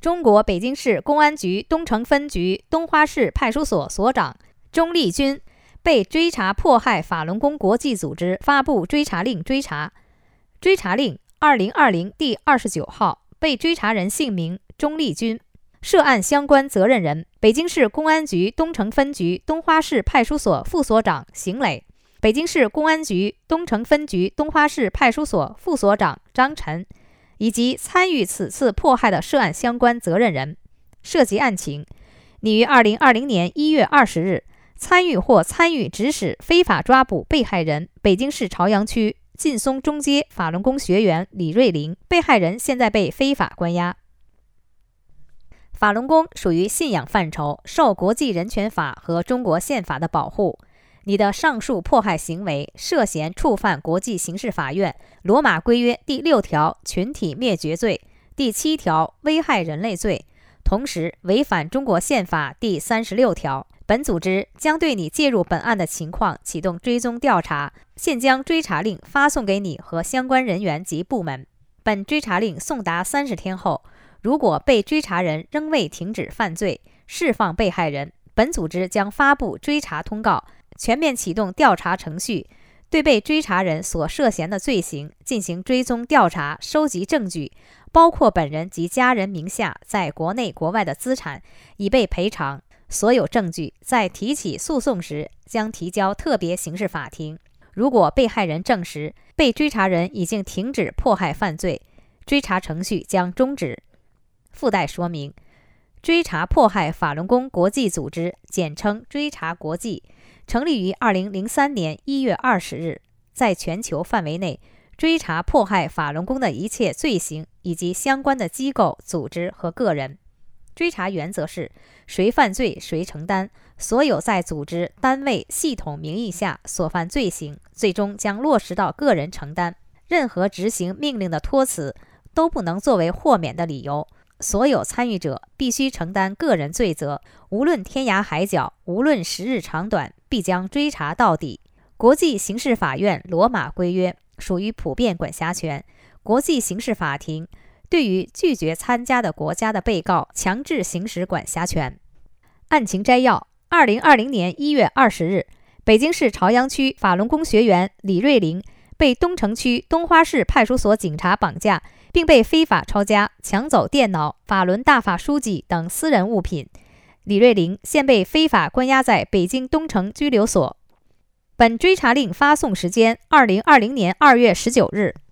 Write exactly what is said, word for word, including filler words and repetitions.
中国北京市公安局东城分局东花市派出所所长钟立军被追查迫害法轮功国际组织发布追查令追查。追查令二零二零第二十九号，被追查人姓名钟立军，涉案相关责任人北京市公安局东城分局东花市派出所副所长邢磊，北京市公安局东城分局东花市派出所副所长张晨，以及参与此次迫害的涉案相关责任人。涉及案情，拟于二零二零年一月二十日参与或参与指使非法抓捕被害人北京市朝阳区劲松中街法轮功学员李瑞玲，被害人现在被非法关押。法轮功属于信仰范畴，受国际人权法和中国宪法的保护。你的上述迫害行为涉嫌触犯国际刑事法院罗马规约第六条群体灭绝罪、第七条危害人类罪，同时违反中国宪法第三十六条。本组织将对你介入本案的情况启动追踪调查，现将追查令发送给你和相关人员及部门。本追查令送达三十天后，如果被追查人仍未停止犯罪，释放被害人，本组织将发布追查通告，全面启动调查程序，对被追查人所涉嫌的罪行进行追踪调查，收集证据，包括本人及家人名下在国内国外的资产，以备赔偿。所有证据在提起诉讼时将提交特别刑事法庭。如果被害人证实被追查人已经停止迫害犯罪，追查程序将终止。附带说明：追查迫害法轮功国际组织，简称追查国际，成立于二零零三年一月二十日，在全球范围内追查迫害法轮功的一切罪行以及相关的机构、组织和个人。追查原则是谁犯罪谁承担，所有在组织、单位、系统名义下所犯罪行，最终将落实到个人承担。任何执行命令的托辞都不能作为豁免的理由。所有参与者必须承担个人罪责，无论天涯海角，无论时日长短，必将追查到底。国际刑事法院罗马规约属于普遍管辖权，国际刑事法庭对于拒绝参加的国家的被告强制行使管辖权。案情摘要：二零二零年一月二十日，北京市朝阳区法轮功学员李瑞玲被东城区东花市派出所警察绑架，并被非法抄家、抢走电脑、法轮大法书籍等私人物品。李瑞玲现被非法关押在北京东城拘留所。本追查令发送时间：二零二零年二月十九日。